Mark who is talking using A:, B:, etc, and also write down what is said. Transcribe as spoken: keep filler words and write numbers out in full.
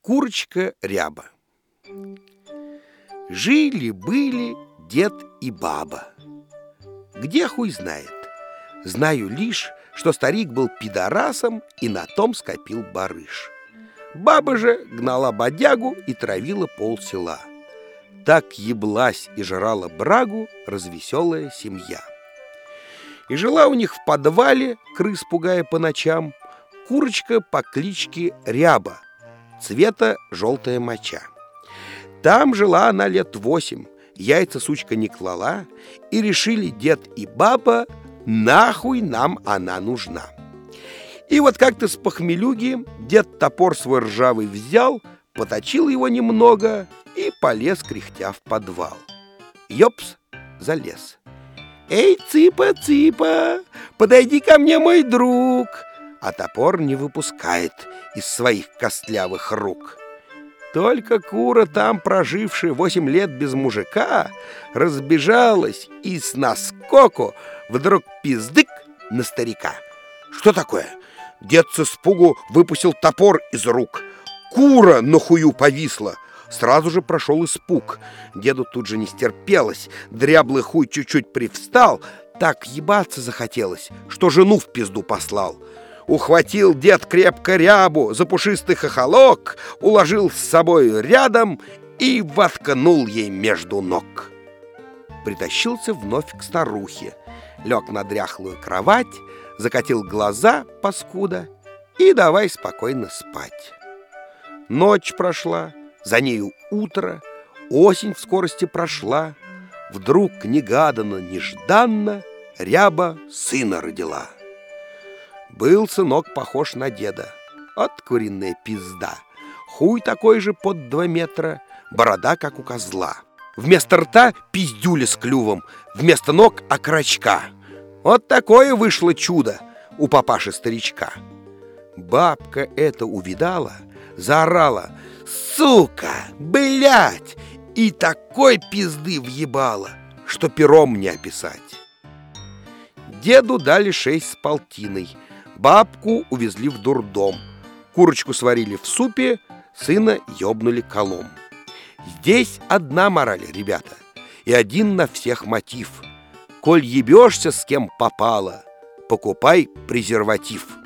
A: Курочка Ряба. Жили-были дед и баба. Где хуй знает. Знаю лишь, что старик был пидорасом и на том скопил барыш. Баба же гнала бодягу и травила полсела. Так еблась и жрала брагу развеселая семья. И жила у них в подвале, крыс пугая по ночам, курочка по кличке Ряба, цвета желтая моча. Там жила она лет восемь, яйца сучка не клала, и решили дед и баба, нахуй нам она нужна. И вот как-то с похмелюги дед топор свой ржавый взял, поточил его немного и полез кряхтя в подвал. Ёпс, залез. «Эй, цыпа, цыпа, подойди ко мне, мой друг!» А топор не выпускает из своих костлявых рук. Только кура, там прожившая восемь лет без мужика, разбежалась и с наскоку вдруг пиздык на старика. Что такое? Дед с испугу выпустил топор из рук. Кура на хую повисла. Сразу же прошел испуг. Деду тут же не стерпелось. Дряблый хуй чуть-чуть привстал. Так ебаться захотелось, что жену в пизду послал. Ухватил дед крепко Рябу за пушистый хохолок, уложил с собой рядом и воткнул ей между ног. Притащился вновь к старухе, лег на дряхлую кровать, закатил глаза, паскуда, и давай спокойно спать. Ночь прошла, за нею утро, осень в скорости прошла. Вдруг негаданно-нежданно Ряба сына родила. Был сынок похож на деда, от куриная пизда. Хуй такой же под два метра, борода, как у козла. Вместо рта пиздюля с клювом, вместо ног окорочка. Вот такое вышло чудо у папаши-старичка. Бабка это увидала, заорала: «Сука, блядь!» И такой пизды въебала, что пером не описать. Деду дали шесть с полтиной, бабку увезли в дурдом, курочку сварили в супе, сына ёбнули колом. Здесь одна мораль, ребята, и один на всех мотив. Коль ебешься с кем попало, покупай презерватив.